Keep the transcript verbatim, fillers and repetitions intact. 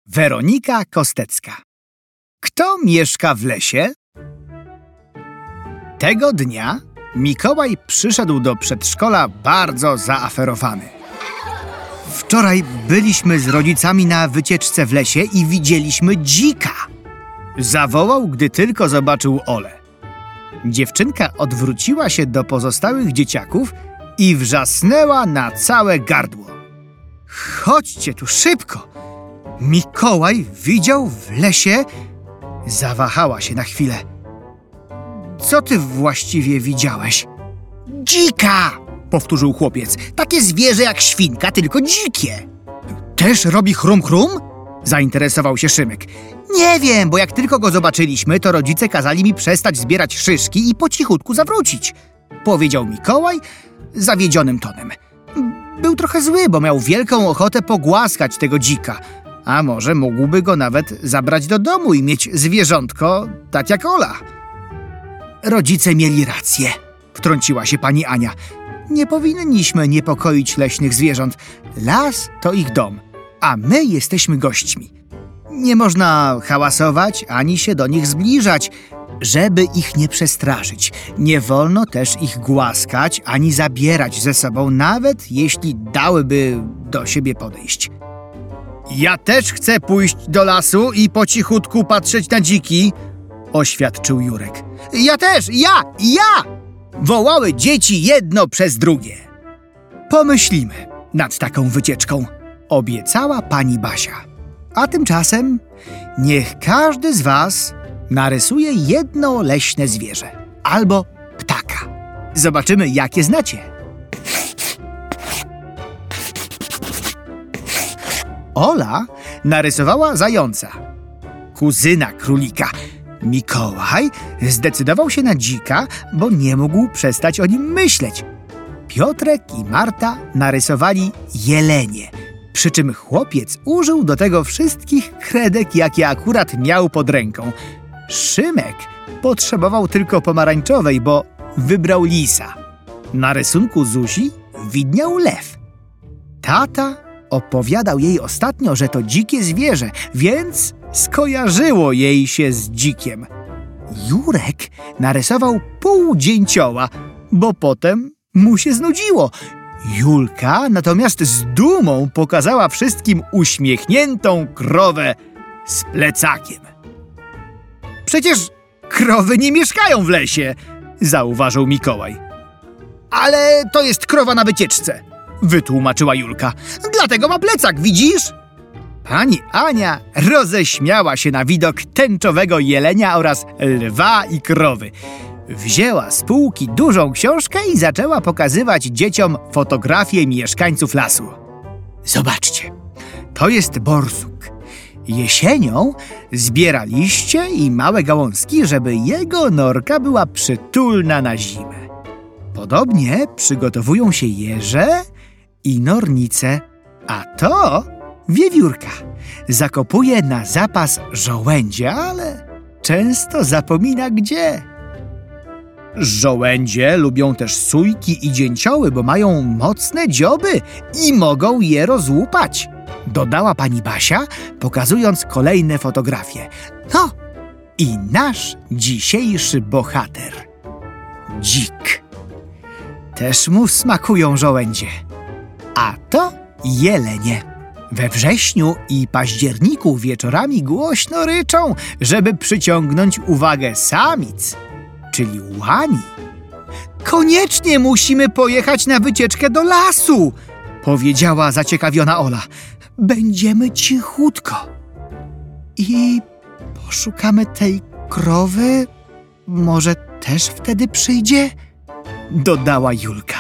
Weronika Kostecka. Kto mieszka w lesie? Tego dnia Mikołaj przyszedł do przedszkola bardzo zaaferowany. Wczoraj byliśmy z rodzicami na wycieczce w lesie i widzieliśmy dzika. Zawołał, gdy tylko zobaczył Olę. Dziewczynka odwróciła się do pozostałych dzieciaków i wrzasnęła na całe gardło. Chodźcie tu szybko! Mikołaj widział w lesie... Zawahała się na chwilę. Co ty właściwie widziałeś? Dzika! Powtórzył chłopiec. Takie zwierzę jak świnka, tylko dzikie. Też robi chrum chrum? Zainteresował się Szymek. Nie wiem, bo jak tylko go zobaczyliśmy, to rodzice kazali mi przestać zbierać szyszki i po cichutku zawrócić. Powiedział Mikołaj zawiedzionym tonem. Był trochę zły, bo miał wielką ochotę pogłaskać tego dzika. A może mógłby go nawet zabrać do domu i mieć zwierzątko, tak jak Ola. Rodzice mieli rację, wtrąciła się pani Ania. Nie powinniśmy niepokoić leśnych zwierząt. Las to ich dom, a my jesteśmy gośćmi. Nie można hałasować ani się do nich zbliżać, żeby ich nie przestraszyć. Nie wolno też ich głaskać ani zabierać ze sobą, nawet jeśli dałyby do siebie podejść. Ja też chcę pójść do lasu i po cichutku patrzeć na dziki, oświadczył Jurek. Ja też, ja, ja! Wołały dzieci jedno przez drugie. Pomyślimy nad taką wycieczką, obiecała pani Basia. A tymczasem niech każdy z was narysuje jedno leśne zwierzę albo ptaka. Zobaczymy, jakie znacie. Ola narysowała zająca, kuzyna królika. Mikołaj zdecydował się na dzika, bo nie mógł przestać o nim myśleć. Piotrek i Marta narysowali jelenie, przy czym chłopiec użył do tego wszystkich kredek, jakie akurat miał pod ręką. Szymek potrzebował tylko pomarańczowej, bo wybrał lisa. Na rysunku Zuzi widniał lew. Tata opowiadał jej ostatnio, że to dzikie zwierzę, więc skojarzyło jej się z dzikiem. Jurek narysował pół dzięcioła, bo potem mu się znudziło. Julka natomiast z dumą pokazała wszystkim uśmiechniętą krowę z plecakiem. Przecież krowy nie mieszkają w lesie, zauważył Mikołaj. Ale to jest krowa na wycieczce, wytłumaczyła Julka. Dlatego ma plecak, widzisz? Pani Ania roześmiała się na widok tęczowego jelenia oraz lwa i krowy. Wzięła z półki dużą książkę i zaczęła pokazywać dzieciom fotografie mieszkańców lasu. Zobaczcie, to jest borsuk. Jesienią zbiera liście i małe gałązki, żeby jego norka była przytulna na zimę. Podobnie przygotowują się jeże i nornice, a to wiewiórka. Zakopuje na zapas żołędzia, ale często zapomina gdzie. Żołędzie lubią też sójki i dzięcioły, bo mają mocne dzioby i mogą je rozłupać, dodała pani Basia, pokazując kolejne fotografie. No i nasz dzisiejszy bohater. Dzik. Też mu smakują żołędzie. A to jelenie. We wrześniu i październiku wieczorami głośno ryczą, żeby przyciągnąć uwagę samic, czyli łani. Koniecznie musimy pojechać na wycieczkę do lasu, powiedziała zaciekawiona Ola. Będziemy cichutko. I poszukamy tej krowy. Może też wtedy przyjdzie? Dodała Julka.